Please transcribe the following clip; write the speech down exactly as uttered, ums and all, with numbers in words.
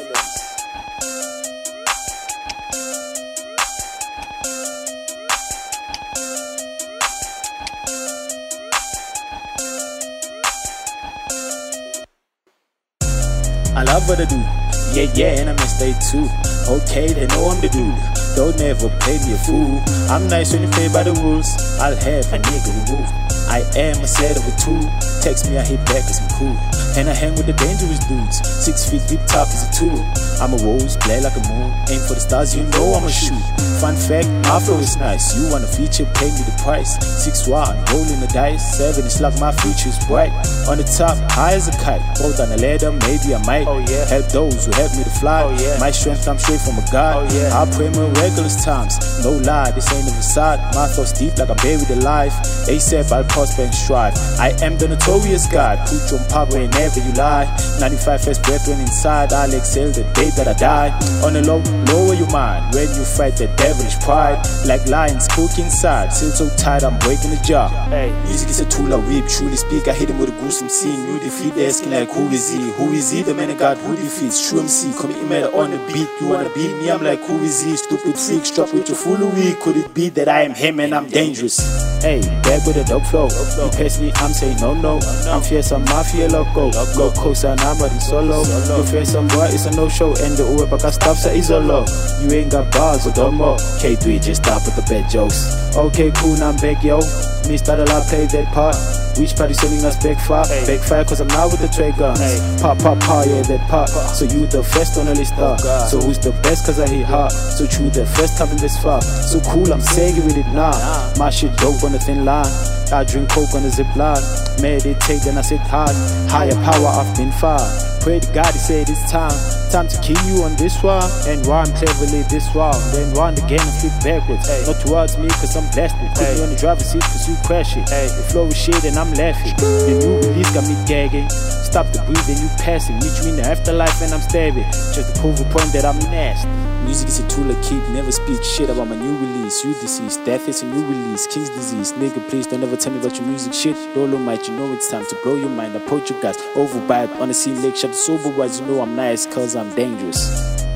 I love what I do, yeah, yeah, and I miss they too. Okay, they know I'm the dude, don't never play me a fool. I'm nice when you play by the rules, I'll have a nigga removed. I am a set of a two, text me, I hit back cause I'm cool. And I hang with the dangerous dudes, six feet deep top is a tool. I'm a rose, play like a moon, aim for the stars, you know I'ma shoot. Fun fact, my flow is nice, you want a feature, pay me the price. Six wide, rolling the dice, seven, it's like my future is bright. On the top, high as a kite, hold on the ladder, maybe I might oh, yeah. help those who help me to fly. Oh, yeah. My strength comes straight from a God, oh, yeah. I pray more regulars times, no lie, this ain't a facade. My thoughts deep like I'm buried alive, ASAP I'll prosper and strive. I am the notorious God, put you on power whenever you lie. Ninety-five first brethren inside, I'll excel the day that I die. On the low, lower your mind when you fight the devilish pride. Like lions cook inside, still so tight I'm breaking the jaw. Hey. Music is a tool I whip, truly speak, I hit him with a gruesome scene. You defeat, asking like who is he? Who is he? The man of God who defeats, true M C, committing matter on the beat. You wanna beat me? I'm like who is he? Stupid freak, struck with your foolery. Could it be that I am him and I'm dangerous? Hey, back with a dope flow. You pass me, I'm saying no, no. I'm fierce, I'm mafia loco. Go coast and I'm riding solo. You fierce, I'm boy, it's a no show. And the Uwe baka stuff sa izolo. You ain't got bars or domo. K three just stop with the bad jokes. Okay, cool, now I'm back, yo. Me start a lot, play that part. Which party sending us back far? Hey. Back fire, cause I'm now with the trade guns. Hey. Pop, pop, pop, yeah, that pop. So you the first on the list, uh. oh, so who's the best? Cause I hit hard. So true, the first coming this far. So cool, I'm saying with it now. Nah. My shit dope on the thin line. I drink coke on the zip line. Meditate, then I sit hard. Higher power, I've been far. Pray to God, he said it's time. Time to kill you on this one. And rhyme cleverly this wrong. Then run again and flip backwards. Hey. Not towards me, cause I'm blasted. Put hey. me on the driver's seat, cause you crash it. Hey. The flow is shit and I'm laughing. The new release got me gagging. Stop the breathing, you passing. Meet you in the afterlife and I'm stabbing. Just to prove a point that I'm nasty. Music is a tool I keep, never speak shit about my new release. You deceased, death is a new release. King's disease, nigga please don't ever tell me about your music shit. Dolomite, you know it's time to blow your mind. Approach you guys, overvibe on the scene, leg shop, sober wise, you know I'm nice cause I'm dangerous.